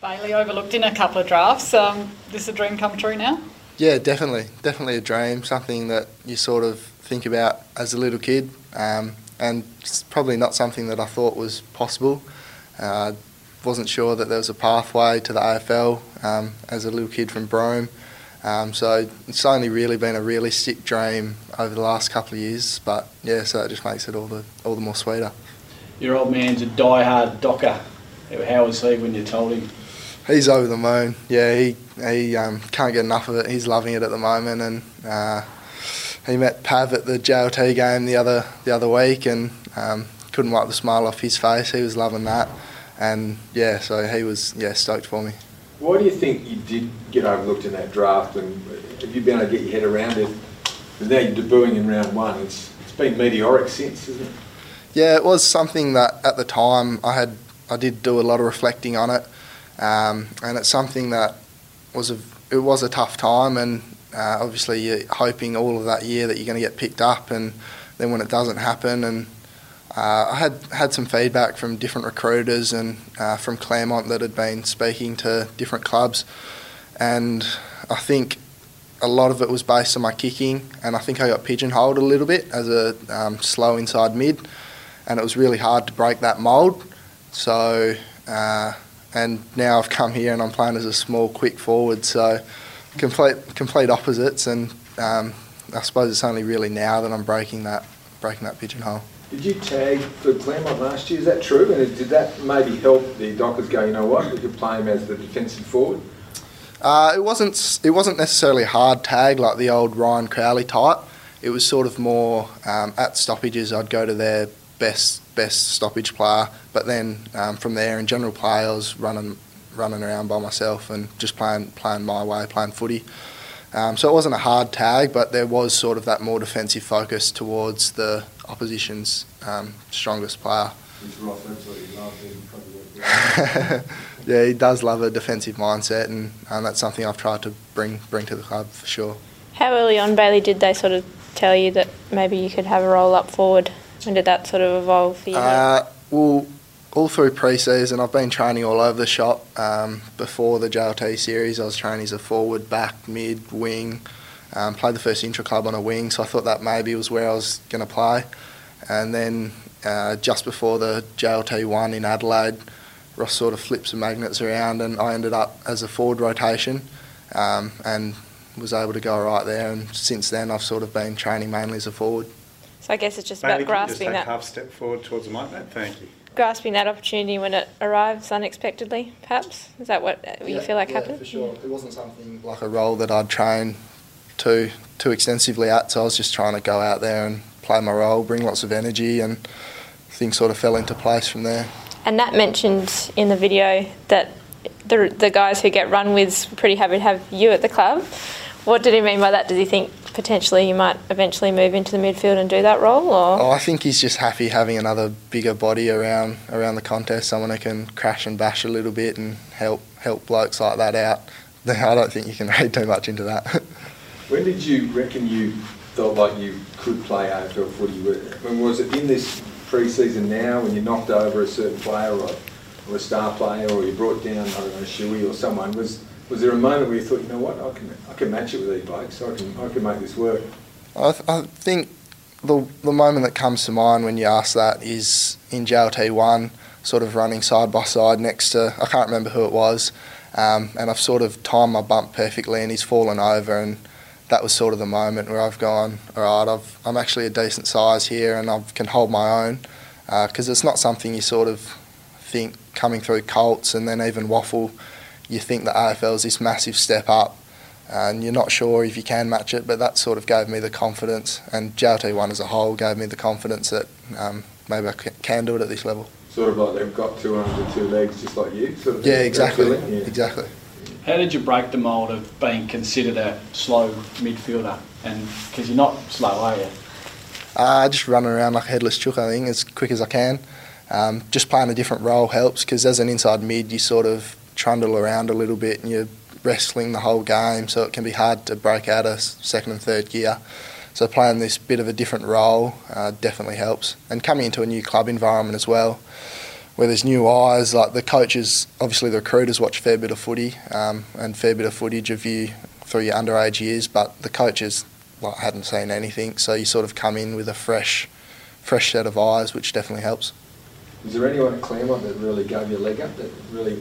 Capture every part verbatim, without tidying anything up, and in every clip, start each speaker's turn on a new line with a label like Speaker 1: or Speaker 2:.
Speaker 1: Bailey overlooked in a couple of drafts. Um, this a dream come true now?
Speaker 2: Yeah, definitely. Definitely a dream, something that you sort of think about as a little kid, um, and it's probably not something that I thought was possible. Uh, wasn't sure that there was a pathway to the A F L um, as a little kid from Brome. Um, so it's only really been a realistic dream over the last couple of years, but yeah, so it just makes it all the all the more sweeter.
Speaker 3: Your old man's a die-hard Docker. How was he when you told him?
Speaker 2: He's over the moon. Yeah, he he um, can't get enough of it. He's loving it at the moment, and uh, he met Pav at the J L T game the other the other week, and um, couldn't wipe the smile off his face. He was loving that, and yeah, so he was yeah stoked for me.
Speaker 4: Why do you think you did get overlooked in that draft, and have you been able to get your head around it? Because now you're debuting in round one. It's it's been meteoric since, isn't it?
Speaker 2: Yeah, it was something that at the time I had I did do a lot of reflecting on it, um, and it's something that was a it was a tough time, and uh, obviously you're hoping all of that year that you're going to get picked up, and then when it doesn't happen, and uh, I had had some feedback from different recruiters and uh, from Claremont that had been speaking to different clubs, and I think a lot of it was based on my kicking, and I think I got pigeonholed a little bit as a um, slow inside mid, and it was really hard to break that mould. So, uh, and now I've come here and I'm playing as a small, quick forward, so complete complete opposites, and um, I suppose it's only really now that I'm breaking that breaking that pigeonhole.
Speaker 4: Did you tag for Claremont last year? Is that true? And did that maybe help the Dockers go, you know what, we could play him as the defensive forward?
Speaker 2: Uh, it wasn't it wasn't necessarily a hard tag like the old Ryan Crowley type. It was sort of more um, at stoppages I'd go to their best best stoppage player, but then um, from there in general play I was running running around by myself and just playing playing my way, playing footy. Um, so it wasn't a hard tag, but there was sort of that more defensive focus towards the opposition's um, strongest player.
Speaker 4: He's Ross, that's what he loves, he probably worked
Speaker 2: Yeah, he does love a defensive mindset, and um, that's something I've tried to bring bring to the club for sure.
Speaker 5: How early on, Bailey, did they sort of tell you that maybe you could have a role up forward? When did that sort of evolve for you?
Speaker 2: Uh, well, all through pre-season, I've been training all over the shop. Um, before the J L T series, I was training as a forward, back, mid, wing. Um, played the first intra-club on a wing, so I thought that maybe was where I was going to play. And then uh, just before the J L T one in Adelaide, Ross sort of flipped some magnets around, and I ended up as a forward rotation, um, and was able to go right there. And since then, I've sort of been training mainly as a forward.
Speaker 5: So I guess it's just
Speaker 6: Bailey,
Speaker 5: about grasping
Speaker 6: can you just take
Speaker 5: that.
Speaker 6: half step forward towards the mic, mate? Thank you.
Speaker 5: Grasping that opportunity when it arrives unexpectedly, perhaps? Is that what you
Speaker 2: yeah,
Speaker 5: feel like
Speaker 2: yeah,
Speaker 5: happened?
Speaker 2: for sure. It wasn't something like a role that I'd train too too extensively at, so I was just trying to go out there and play my role, bring lots of energy, and things sort of fell into place from there.
Speaker 5: And Nat mentioned in the video that the the guys who get run with are pretty happy to have you at the club. What did he mean by that? Does he think potentially you might eventually move into the midfield and do that role? Or?
Speaker 2: Oh, I think he's just happy having another bigger body around around the contest, someone who can crash and bash a little bit and help help blokes like that out. I don't think you can read too much into that.
Speaker 4: When did you reckon you felt like you could play A F L footy? When was it in this pre-season now when you knocked over a certain player or, or a star player, or you brought down, I don't know, Shuey or someone? Was was there a moment where you thought, you know what, I can I can match it with these blokes, so I can I can make this work?
Speaker 2: I, th- I think the the moment that comes to mind when you ask that is in J L T one, sort of running side by side next to, I can't remember who it was, um, and I've sort of timed my bump perfectly, and he's fallen over, and that was sort of the moment where I've gone, all right, I've, I'm actually a decent size here and I can hold my own, because uh, it's not something you sort of think coming through Colts and then even Waffle, you think the A F L is this massive step up and you're not sure if you can match it, but that sort of gave me the confidence, and J L T one as a whole gave me the confidence that um, maybe I can do it at this level.
Speaker 4: Sort of like they've got two arms and two legs just like you? Sort of
Speaker 2: yeah, exactly,
Speaker 4: yeah.
Speaker 2: exactly.
Speaker 3: How did you break the mould of being considered a slow midfielder? And because you're not slow, are you?
Speaker 2: Uh, just running around like a headless chook, I think, as quick as I can. Um, just playing a different role helps, because as an inside mid, you sort of trundle around a little bit and you're wrestling the whole game, so it can be hard to break out of second and third gear. So playing this bit of a different role uh, definitely helps. And coming into a new club environment as well, where there's new eyes. Like the coaches, obviously the recruiters watch a fair bit of footy um, and a fair bit of footage of you through your underage years, but the coaches like, hadn't seen anything, so you sort of come in with a fresh, fresh set of eyes, which definitely helps.
Speaker 4: Is there anyone at Claremont that really gave you a leg up? That really,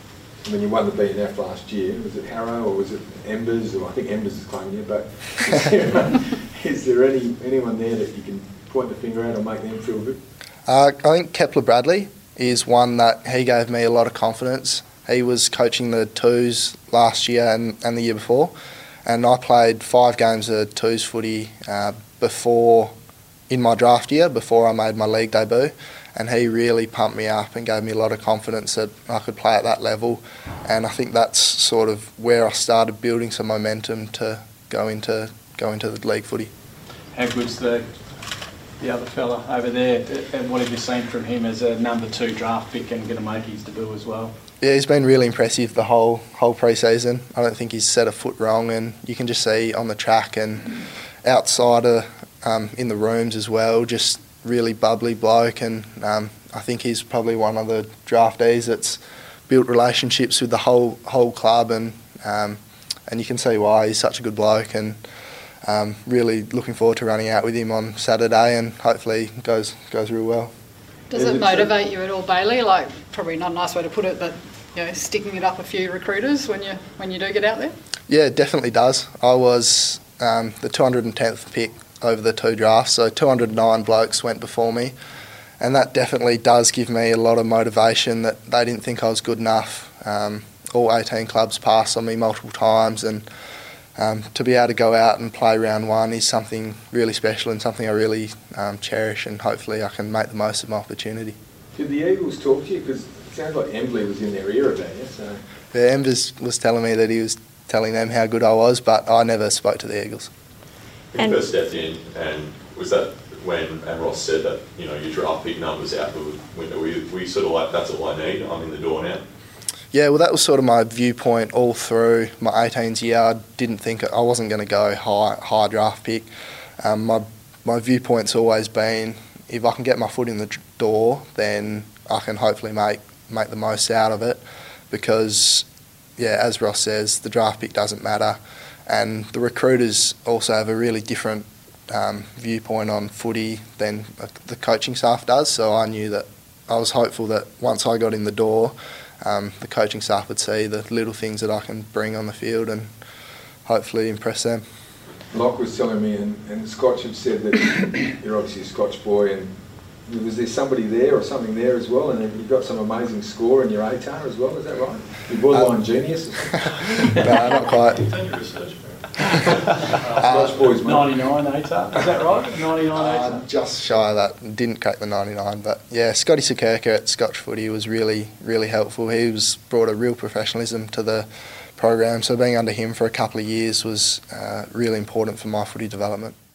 Speaker 4: I mean, you won the B N F last year. Was it Harrow or was it Embers? Or I think Embers is claiming you. But is there, is there any anyone there that you can point the finger at or make them feel good?
Speaker 2: Uh, I think Kepler Bradley is one that he gave me a lot of confidence. He was coaching the twos last year and, and the year before, and I played five games of twos footy uh, before in my draft year before I made my league debut. And he really pumped me up and gave me a lot of confidence that I could play at that level. And I think that's sort of where I started building some momentum to go into go into the league footy.
Speaker 3: How good's the the other fella over there? And what have you seen from him as a number two draft pick and going to make his debut as well?
Speaker 2: Yeah, he's been really impressive the whole whole pre-season. I don't think he's set a foot wrong, and you can just see on the track and outside of, um, in the rooms as well, just really bubbly bloke, and um, I think he's probably one of the draftees that's built relationships with the whole whole club, and um, and you can see why. He's such a good bloke, and um, really looking forward to running out with him on Saturday, and hopefully goes goes real well.
Speaker 1: Does it motivate you at all, Bailey? Like, probably not a nice way to put it, but you know, sticking it up a few recruiters when you when you do get out there?
Speaker 2: Yeah, it definitely does. I was um, the two hundred tenth pick over the two drafts, so two hundred nine blokes went before me, and that definitely does give me a lot of motivation that they didn't think I was good enough. Um, all eighteen clubs passed on me multiple times, and um, to be able to go out and play round one is something really special and something I really um, cherish, and hopefully I can make the most of my opportunity.
Speaker 4: Did the Eagles talk to you? Because it sounds like Embley was in their ear about you. So.
Speaker 2: Yeah, Embers was telling me that he was telling them how good I was, but I never spoke to the Eagles.
Speaker 7: When you first stepped in, and was that when and Ross said that, you know, your draft pick numbers out the window, were you, were you sort of like, that's all I need, I'm in the door now?
Speaker 2: Yeah, well, that was sort of my viewpoint all through my eighteens year. I didn't think I wasn't going to go high high draft pick. Um, my my viewpoint's always been, if I can get my foot in the door, then I can hopefully make make the most out of it, because yeah, as Ross says, the draft pick doesn't matter. And the recruiters also have a really different um, viewpoint on footy than the coaching staff does. So I knew that I was hopeful that once I got in the door, um, the coaching staff would see the little things that I can bring on the field and hopefully impress them.
Speaker 4: Locke was telling me, and, and Scotch had said that you're obviously a Scotch boy, and was there somebody there or something there as well? And then you've got some amazing score in your A T A R as well, is that right? You're borderline um, genius?
Speaker 2: No, not quite.
Speaker 4: Scotch boys, mate.
Speaker 3: ninety-nine A T A R, is that right? ninety-nine A T A R?
Speaker 2: Uh, just shy of that. Didn't crack the ninety-nine, but yeah, Scotty Sakirka at Scotch Footy was really, really helpful. He was brought a real professionalism to the program, so being under him for a couple of years was uh, really important for my footy development.